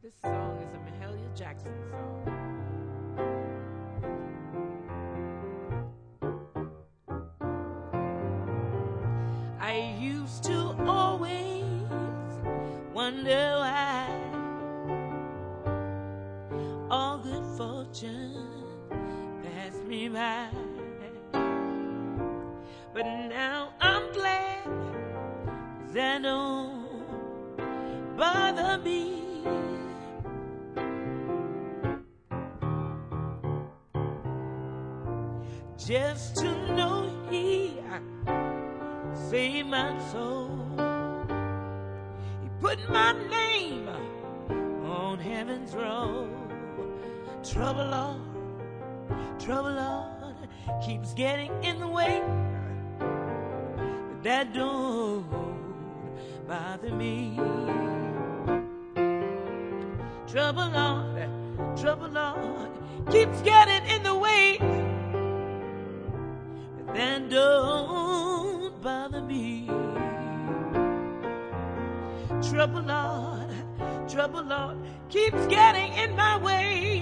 This song is a Mahalia Jackson song. I used to always wonder why all good fortune passed me by. But now I'm glad that don't bother me. Just to know He saved my soul. He put my name on heaven's roll. Trouble, Lord, keeps getting in the way. But that don't bother me. Trouble, Lord, keeps getting in the way. But that don't bother me. Trouble, Lord, keeps getting in my way.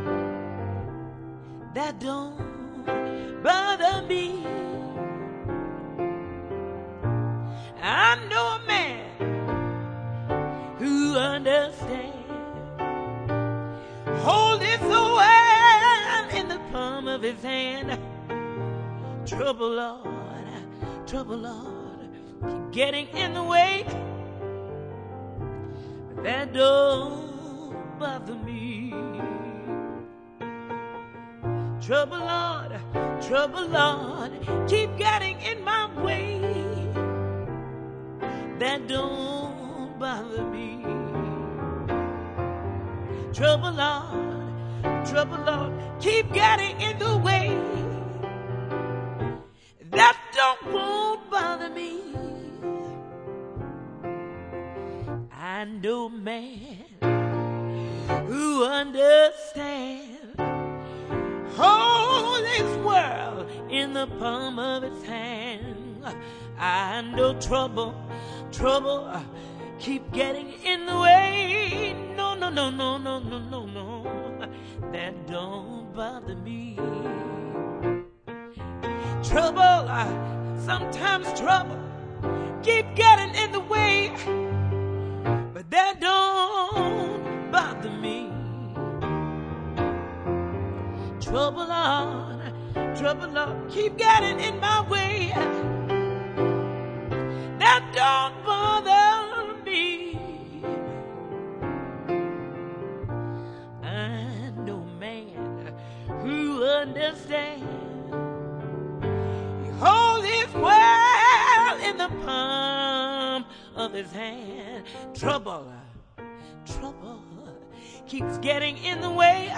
That don't bother me. I know a man who understands. Hold it so well in the palm of his hand. Trouble, Lord, keep getting in the way. But that don't bother me. Trouble, Lord, keep getting in my way. That don't bother me. Trouble, Lord, keep getting in the way. That won't bother me. I know a man who understands. Hold this world in the palm of his hand. I know trouble, keep getting in the way. No, that don't bother me. Sometimes trouble keep getting in the way. But that don't bother me. Trouble, Lord, keep getting in my way. That don't bother me. I know a man who understands. He holds his world in the palm of his hand. Trouble keeps getting in the way.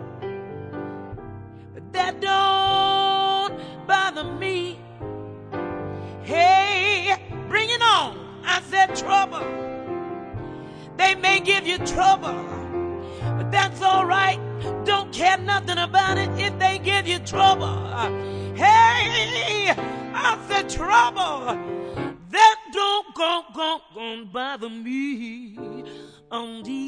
But that don't bother me. Hey, bring it on. I said trouble. They may give you trouble, but that's all right. Don't care nothing about it if they give you trouble. Hey, I said trouble. That don't bother me. On the